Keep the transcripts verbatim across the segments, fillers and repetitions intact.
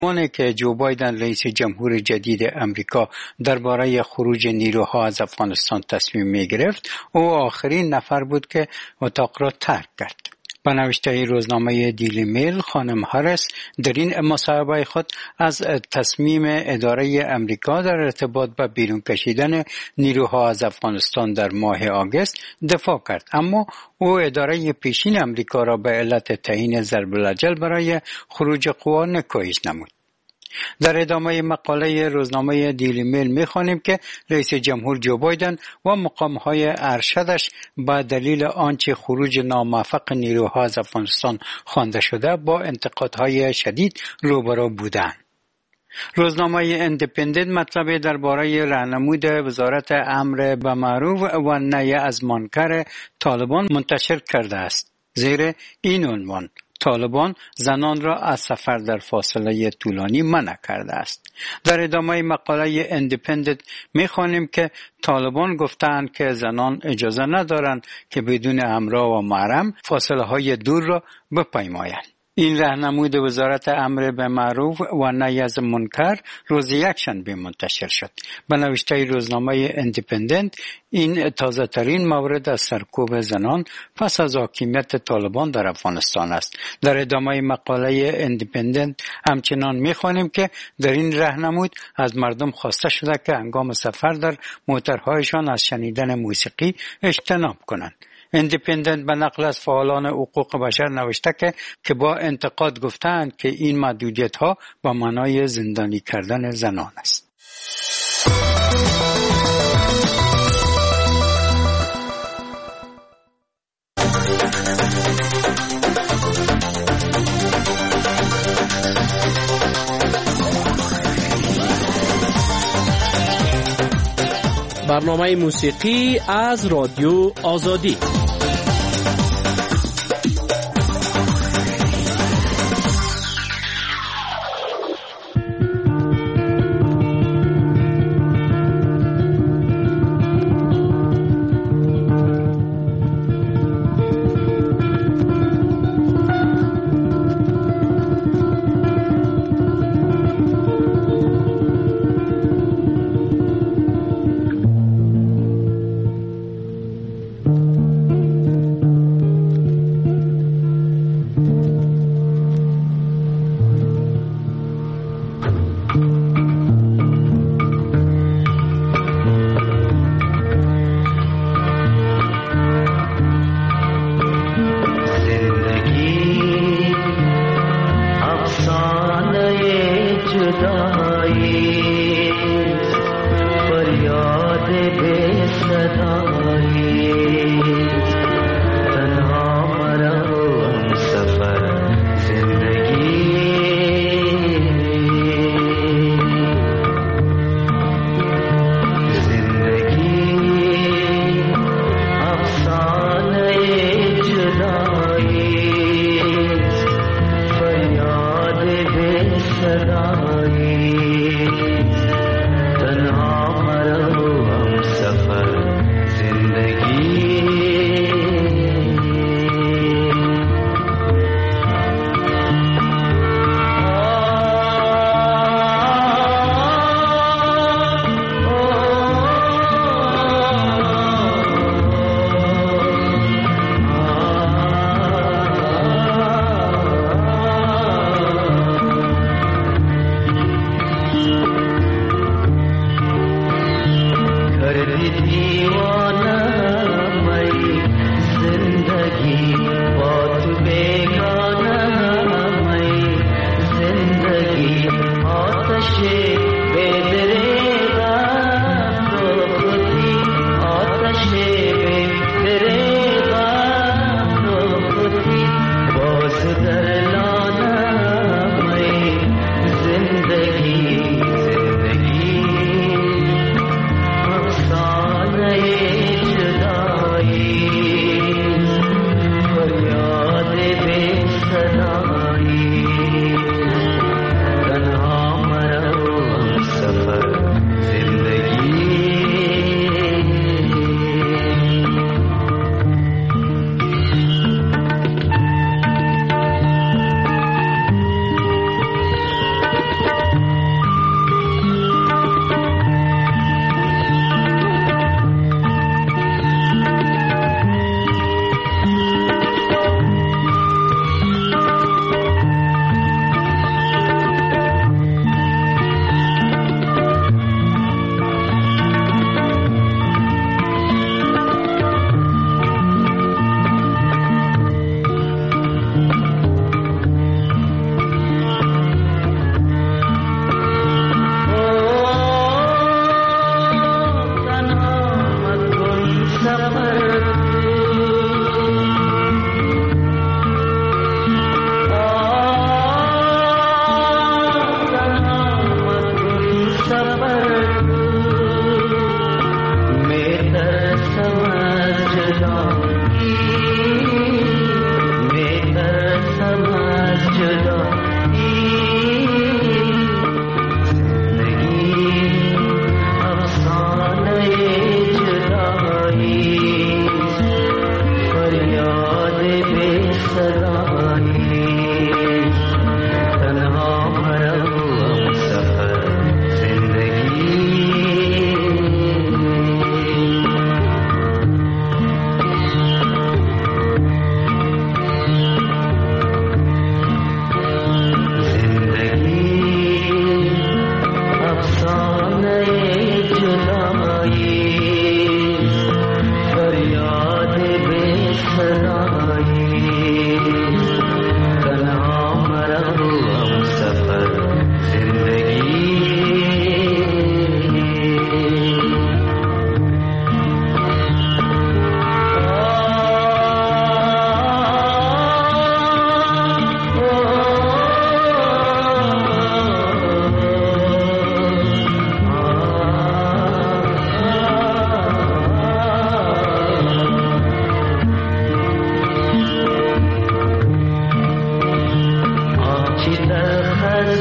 اونی که جو بایدن رئیس جمهور جدید امریکا درباره خروج نیروها از افغانستان تصمیم می گرفت، او آخرین نفر بود که اتاق را ترک کرد. به نوشته روزنامه دیلی میل، خانم هاریس در این مصاحبه خود از تصمیم اداره امریکا در ارتباط با بیرون کشیدن نیروها از افغانستان در ماه آگوست دفاع کرد، اما او اداره پیشین امریکا را به علت تعیین ضرب الاجل برای خروج قوا نکوهش نمود. در ادامه مقاله روزنامه دیلی میل می‌خوانیم که رئیس جمهور جو بایدن و مقام‌های ارشدش با دلیل آنچه خروج ناموفق نیروها از افغانستان خوانده شده با انتقادهای شدید روبرو بودند. روزنامه اندیپندنت مطلب درباره راهنمود وزارت امر به معروف و نهی از منکر طالبان منتشر کرده است. زیر این عنوان: طالبان زنان را از سفر در فاصله طولانی منع کرده است. در ادامه مقاله اندیپندنت می‌خوانیم که طالبان گفتند که زنان اجازه ندارند که بدون همراه و محرم فاصله های دور را بپیمایند. این راهنمود وزارت امر به معروف و نهی از منکر روز یکشنبه منتشر شد. به نوشته روزنامه اندیپندنت، این تازه ترین مورد از سرکوب زنان پس از حاکمیت طالبان در افغانستان است. در ادامه مقاله اندیپندنت همچنان می‌خوانیم که در این راهنمود از مردم خواسته شده که هنگام سفر در موترهایشان از شنیدن موسیقی اجتناب کنند. اندیپندنت به نقل از فعالان حقوق بشر نوشته که که با انتقاد گفتند که این محدودیت ها با معنای زندانی کردن زنان است. برنامه موسیقی از رادیو آزادی.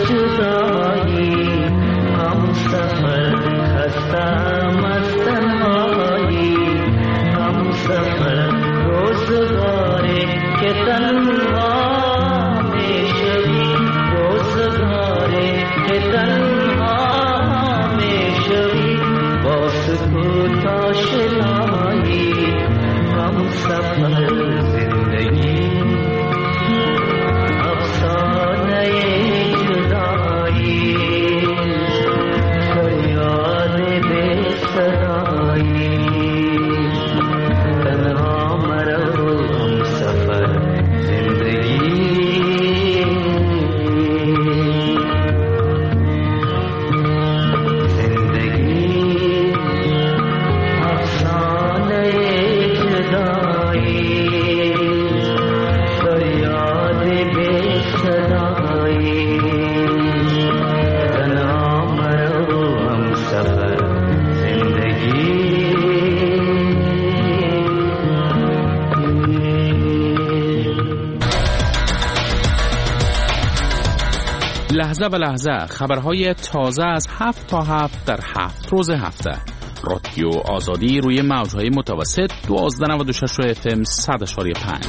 لحظه به لحظه خبرهای تازه از هفت تا هفت در هفت روز هفته. رادیو آزادی روی موجهای متوسط دوازده نود و شش اف ام صد اشاری پنج.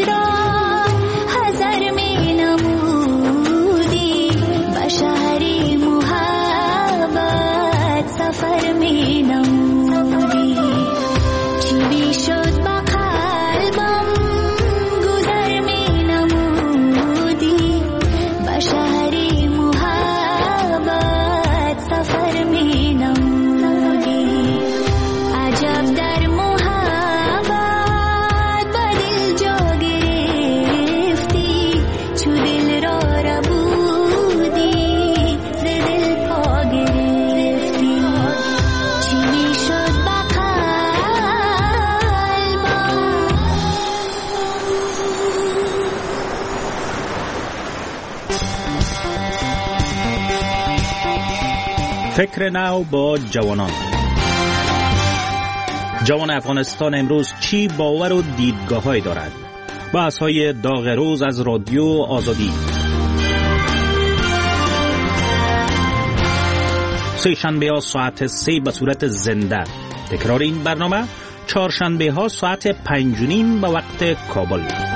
हज़र में नमूदी बशारी سفر می نمودی عجب در محبت با دل جا گرفتی چو دل را ربودی ز دل پا گرفتی چی می شد با فکر نو با جوانان. جوان افغانستان امروز چی باور و دیدگاه‌هایی دارد؟ بحث‌های داغ روز از رادیو آزادی. سه شنبه ها ساعت سه به صورت زنده. تکرار این برنامه چهارشنبه ها ساعت پنج و نیم به وقت کابل.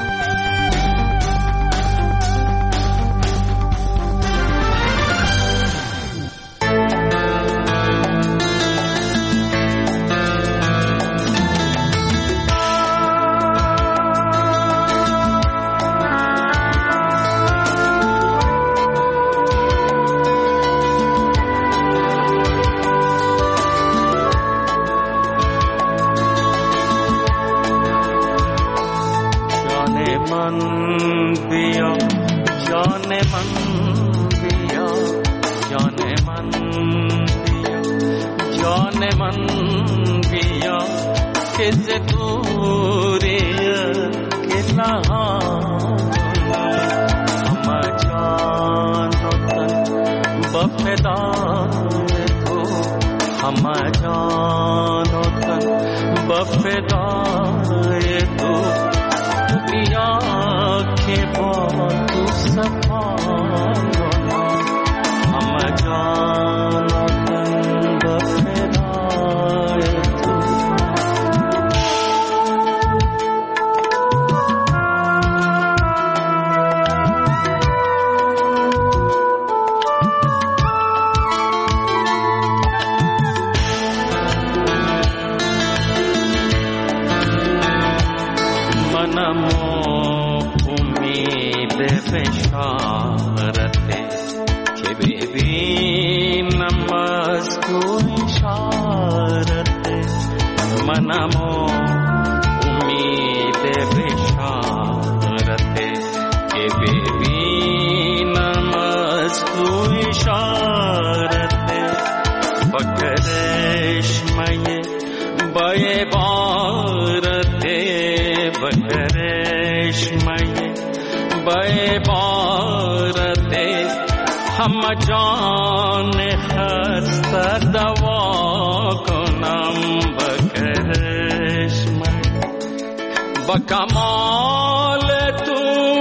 कमाल तू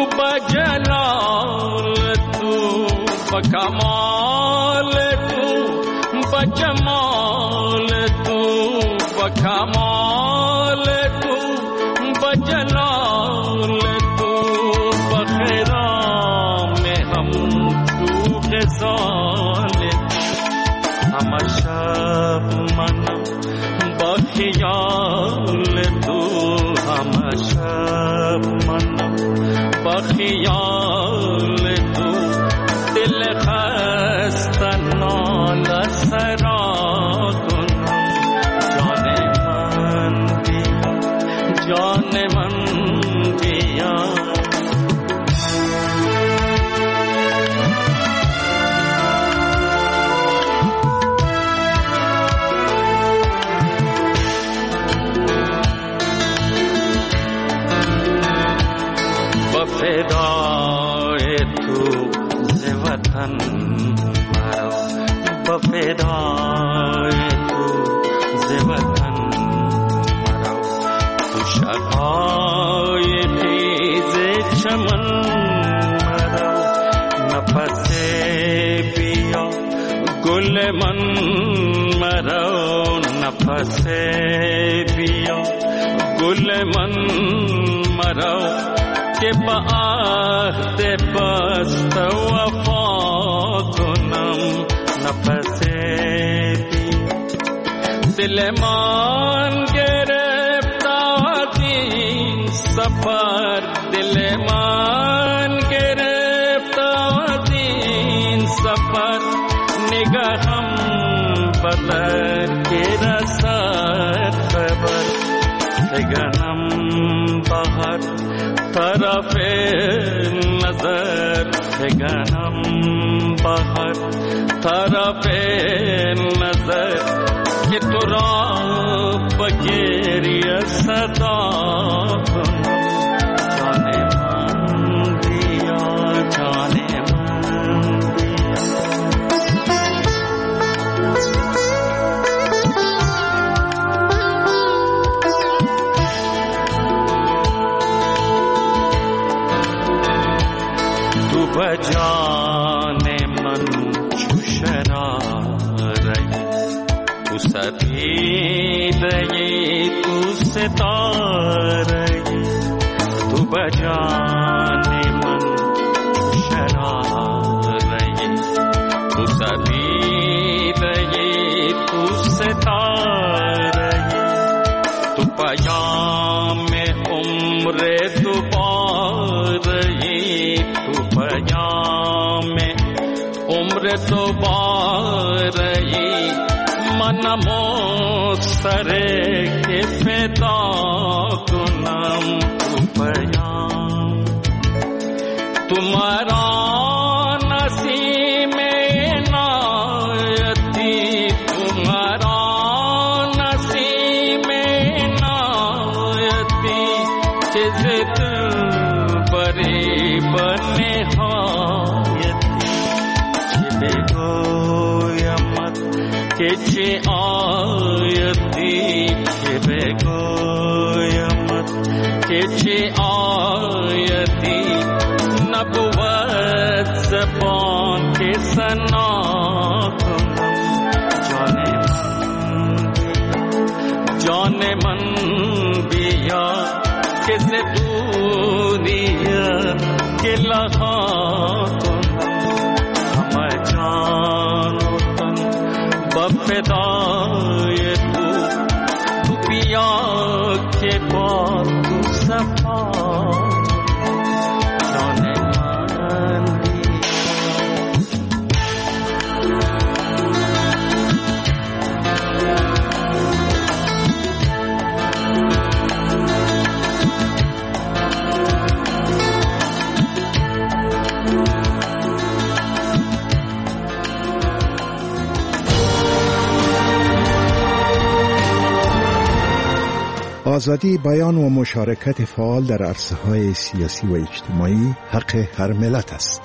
बजलाल तू बकमाल तू बजमाल तू बकमाल तू बजलाल तू बखरा में हम तू के साल हम शब मन बखियाल तू हम शब मन बखियाल तू दिल खस्ता नाल सरा कुनम जाने मन दिया जाने मन दिया बफेदाए तू से वतन मरो बफेदाए तू से वतन मरो तू शकाए तेज़े चमन मरो नफसे पिया गुल मन मरो नफसे पिया गुल मन मरो के बात पस्त वफा कुनम नफसे भी दिल मान गिरफ्तारी सफर दिल मान गिरफ्तारी सफर निगाहम بدر که رسد خبر بگنم بهر طرف نظر بگنم بهر طرف نظر که تو را بگیری صدا کنم جان من بیا جان من بیا تو بجان من چو شراره تو سپیده تو ستاره تو بجان من شراره تو سپیده تو ستاره تو پیام عمر دوباره تو پیام عمر دوباره منم سره که فدا کنم تو پیام تو مرا نسیم عنایتی تو مرا نسیم عنایتی چیز دل بری بنهایتی چه بگویمت که چه آیتی که بگویمت که چه آیتی نبود زبان که ثنا کنم جان من بیا جان من بیا که ز دنیا که لها کنم همه جان و تن با فدای تو تو بیا که با تو صفا جان من بیا آزادی بیان و مشارکت فعال در عرصه‌های سیاسی و اجتماعی حق هر ملت است.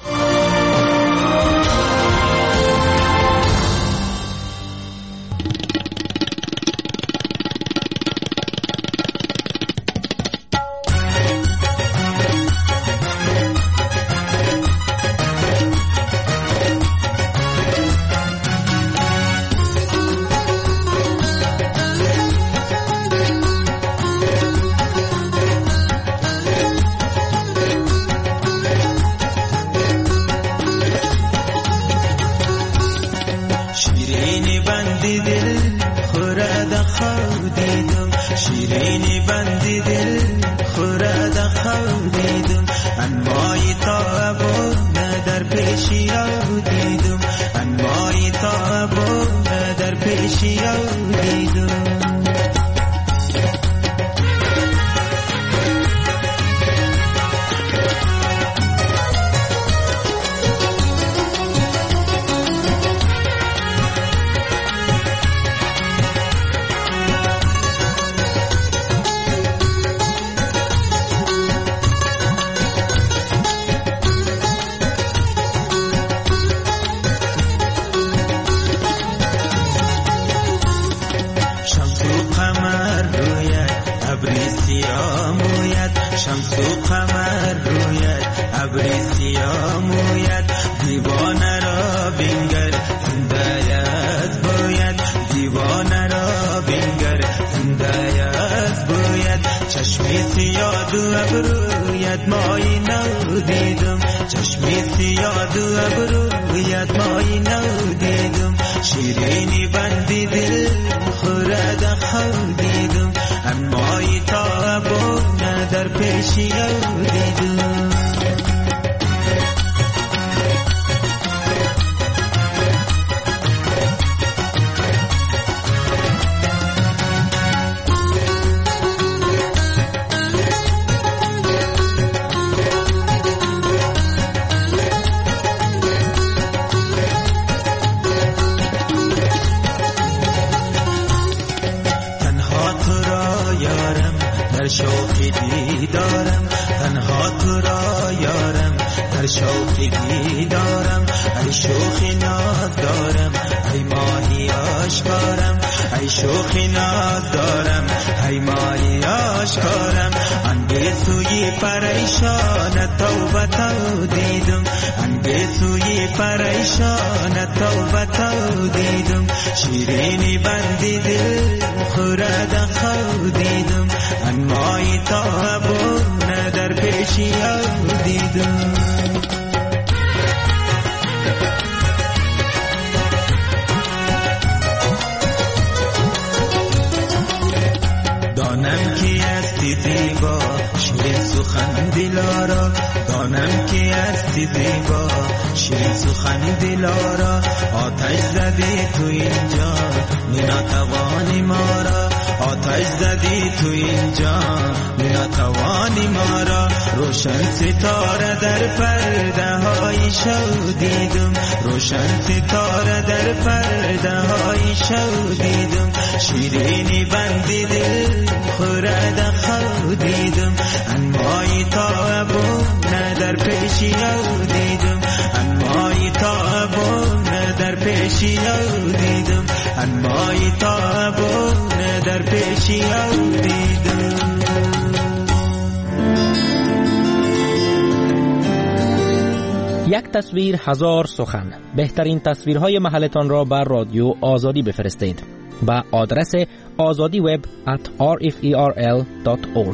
شوقی دیدارم تنها تو را یارم، در شوقی دیدارم ای شوخی ناز دارم، ای ماهی آشکارم ای شوخی ناز دارم، ای ماهی آشکارم. انگه سوی پریشان توبه تو دیدم، انگه سوی پریشان توبه تو دیدم، شیرینی بندی دل خورد خود دیدم، انمای تابون در پیشی او دیدم. دانم کی استی زیبا شیرین سخن دلارا، دانم کی استی زیبا شیرین سخن دلارا. آتش زدی تو اینجا ناتوانی ما را، آتش زدی تو اینجا ناتوانی ما را. روشن ستاره در پرده های شو دیدم، روشن ستاره در پرده های شو دیدم، شیرینی بندی دل خورد خود دیدم، انمای تابون در پیشی او دیدم، انمای تابون در پیشی او دیدم، انمای تابون در پیشی او دیدم. یک تصویر هزار سخن. بهترین تصویرهای محلتان را بر رادیو آزادی بفرستید با آدرس azadi web at r f e r l dot org.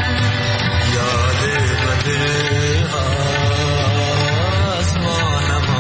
آسمان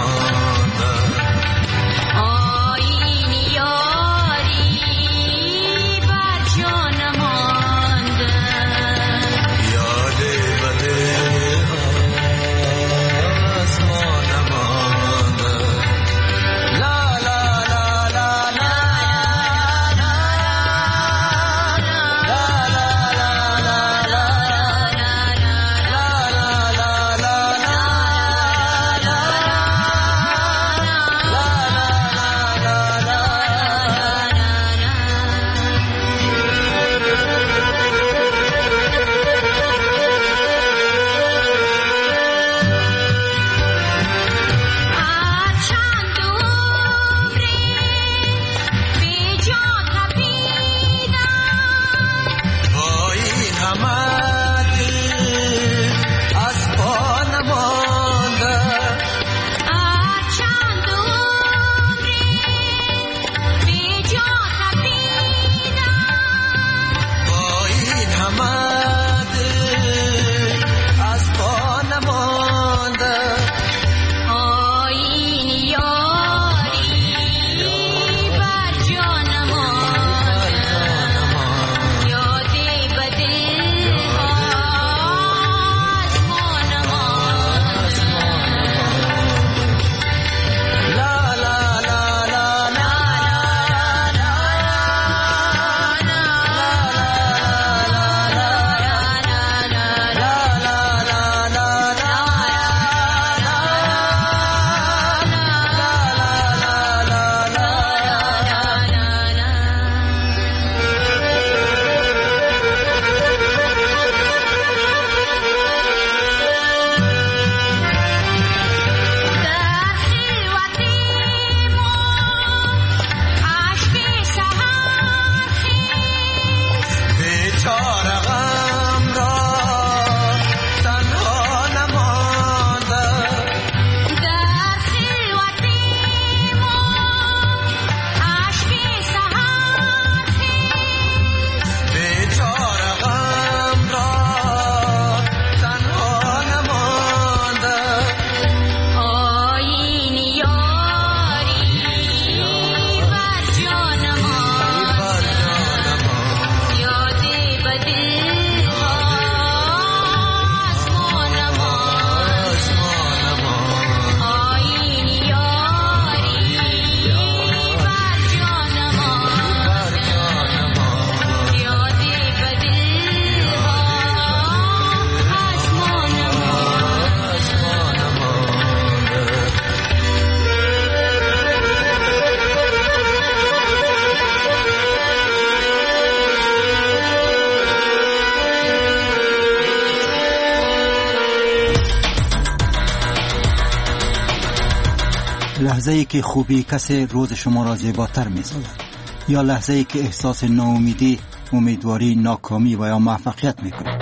لحظه ای که خوبی کسی روز شما را زیباتر می سازد، یا لحظه ای که احساس ناامیدی، امیدواری، ناکامی و یا موفقیت می کنید.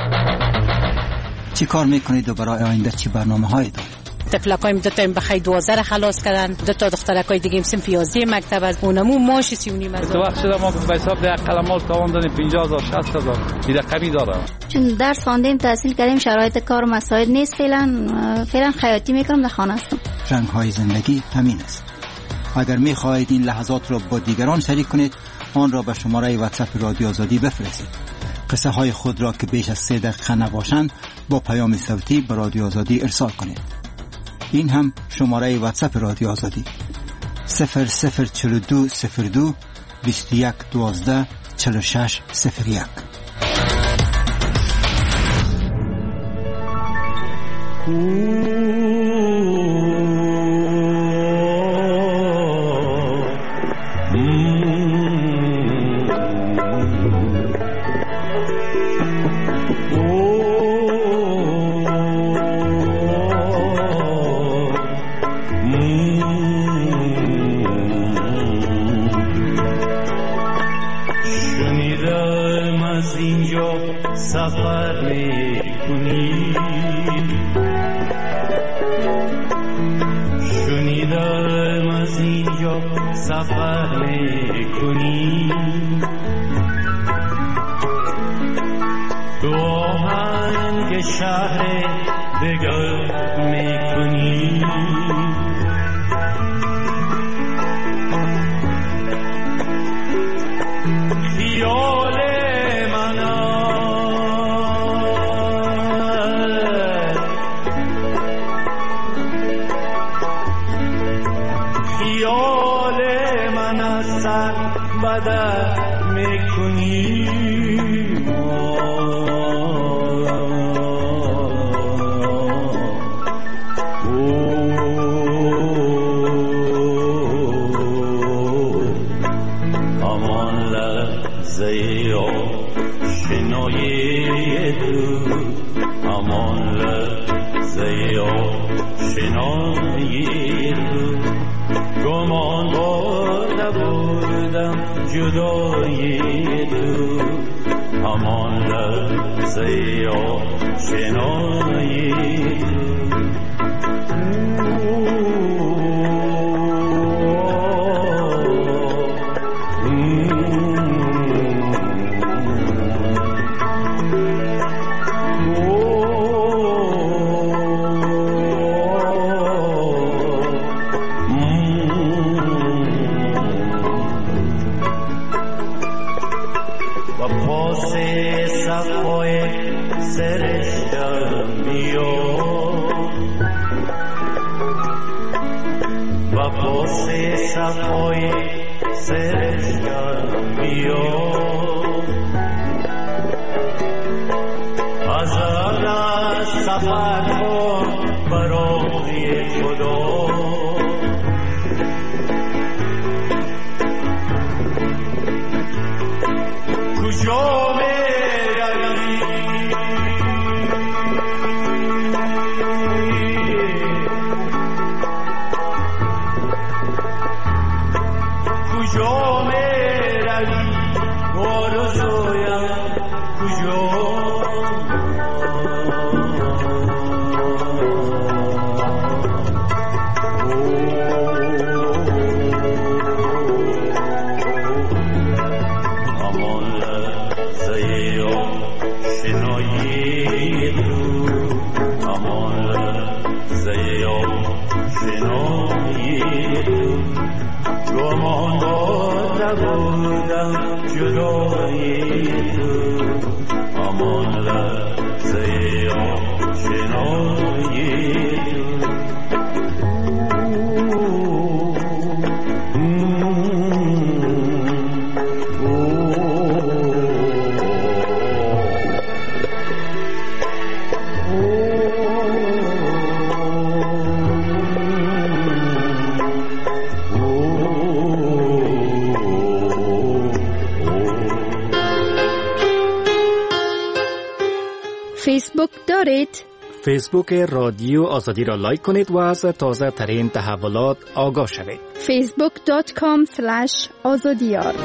چی کار می کنید و برای آینده چی برنامه هایی دارید؟ طفلکایم دو تا بخای دوازده خلاص کردن، دو تا دخترکای دیگه صنف یازده مکتب از اونمو ماش سی و نیم از تو وقت شده ما به حساب ده قلمال تاوان دادیم پنجاه هزار شصت هزار این رقمی داره. چون درس خواندیم تحصیل کردیم شرایط کار مساعد نیست، فعلا فعلا خیاطی میکنم، در خانه هستم. رنگ های زندگی همین است. اگر می خواهید این لحظات را با دیگران شریک کنید، آن را به شماره واتساپ رادیو آزادی بفرستید. قصه های خود را که بیش از سه دقیقه نباشند با پیام صوتی به رادیو آزادی ارسال کنید. این هم شماره واتساپ رادیو آزادی صفر صفر چهل و دو صفر دو بیست و یک دوازده چهل و شش صفر یک. فیسبوک دارید؟ فیسبوک رادیو آزادی را لایک کنید و از تازه ترین تحولات آگاه شوید. فیسبوک دات کام اسلش آزادیار.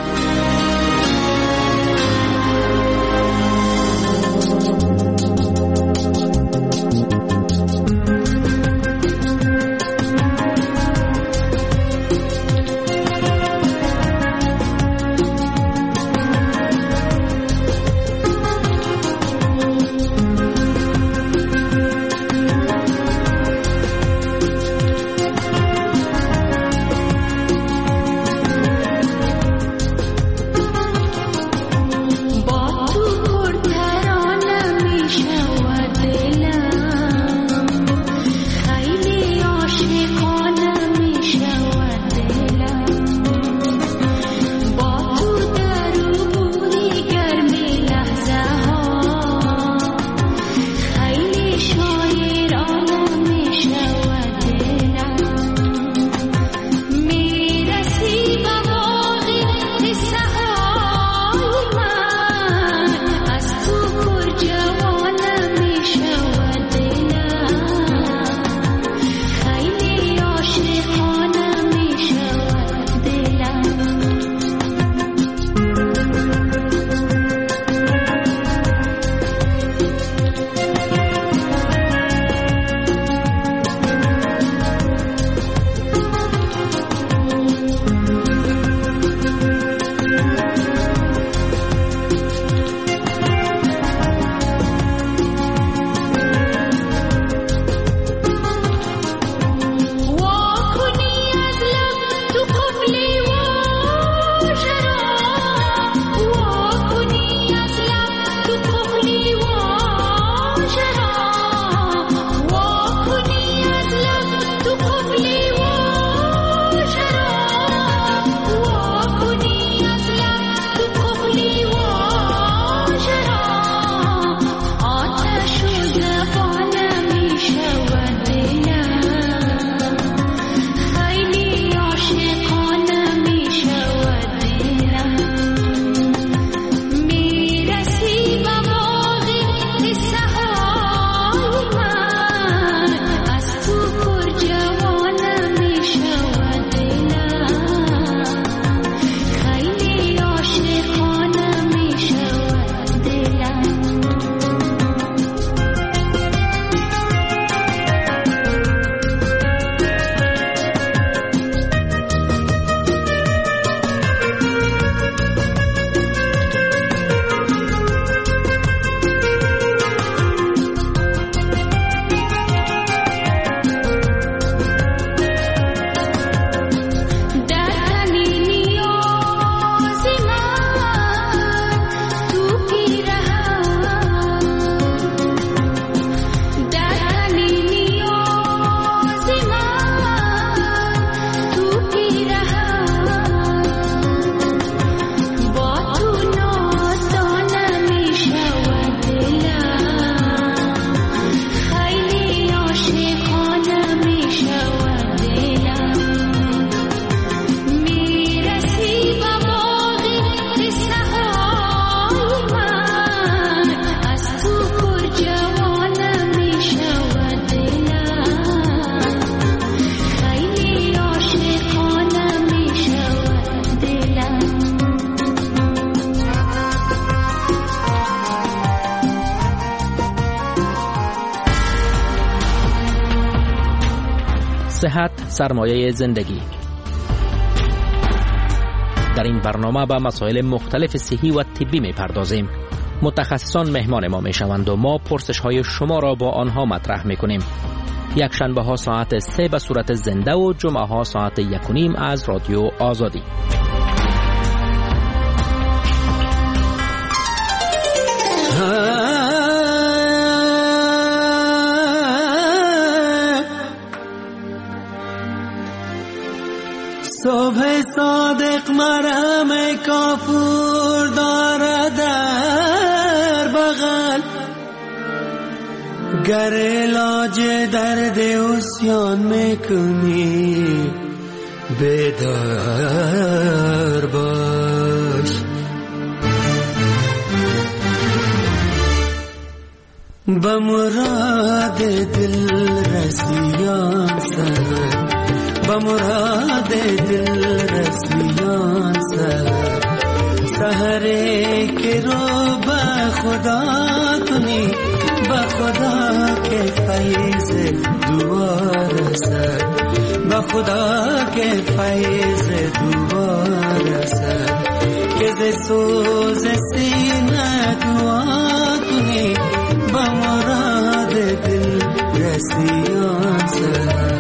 صحت سرمایه زندگی. در این برنامه با مسائل مختلف صحی و طبی می پردازیم. متخصصان مهمان ما می شوند و ما پرسش های شما را با آنها مطرح می کنیم. یک شنبه ها ساعت سه به صورت زنده و جمعه ها ساعت یک و نیم از رادیو آزادی. صبح صادق مرهم کافور دارد در بغل، گر علاج درد عصیان میکنی بیدار باش. بمراد دل رسیان سر بمراد دل رسیان سر سحرے کے رو بخدا کنی بخدا کے فیض دوار سر بخدا کے فیض دوار سر کہ دے سوز سینہ دعا کنی بمراد دل رسیان سر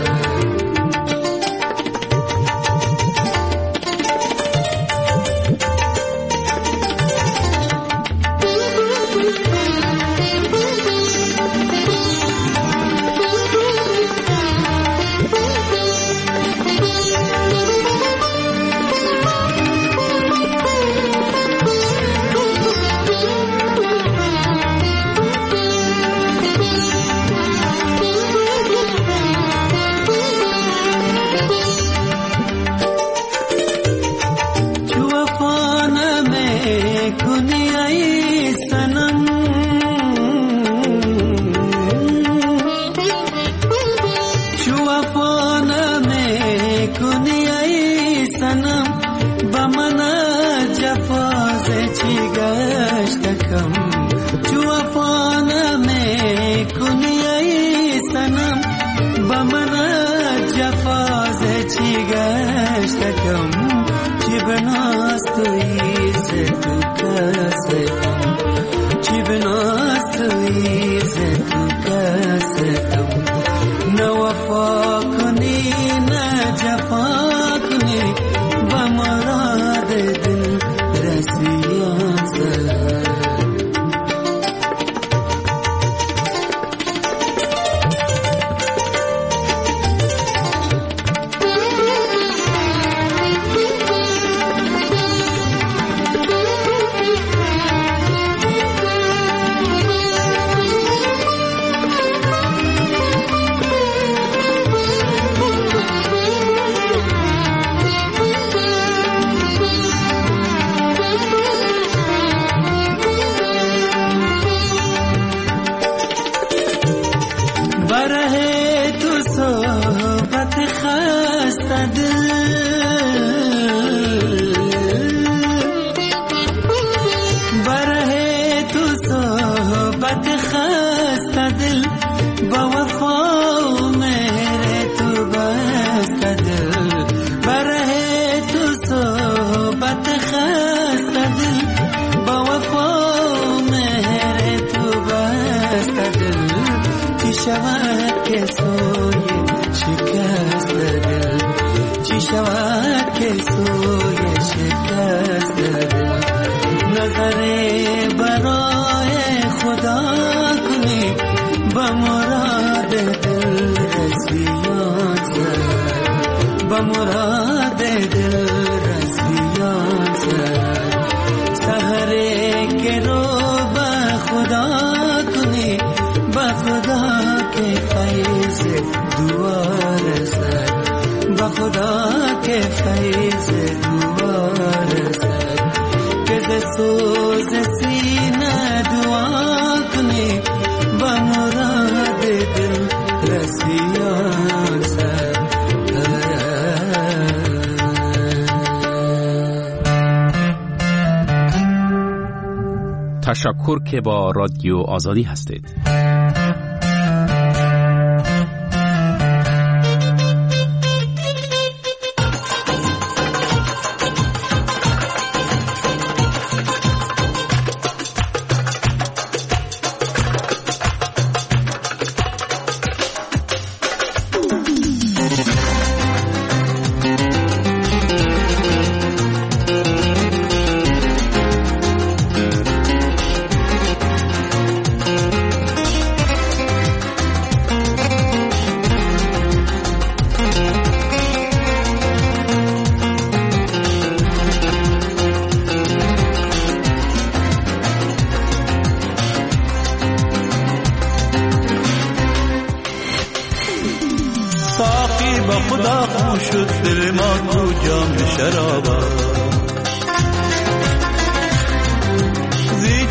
تشکر که با رادیو آزادی هستید.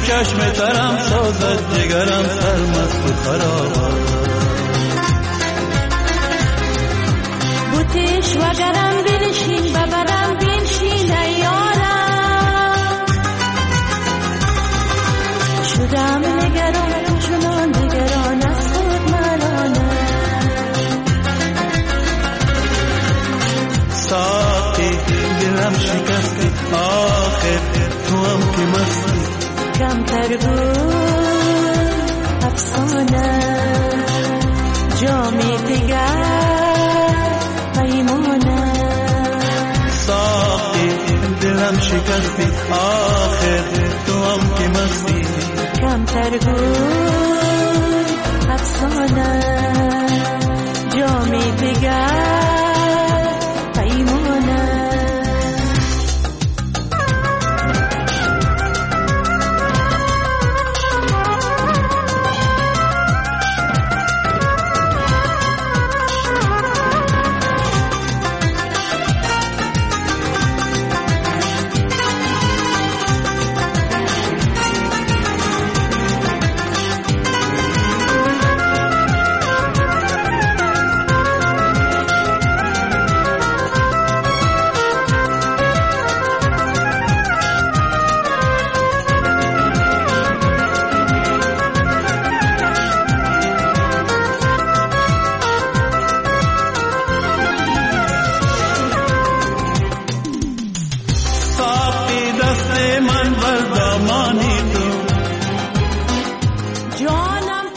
چشم ترم سازد جگرم سرمست و خراب بوتش وگرم بنشین ببرم بنشین ایارم شدم نگران چنان نگران از خود ملانه ساقی دلم شکستی آخر تو هم که مستی کمتر بود افسانه جامی دیگر پیمانه ساقی دلم شکستی آخر تو هم که مستی کمتر بود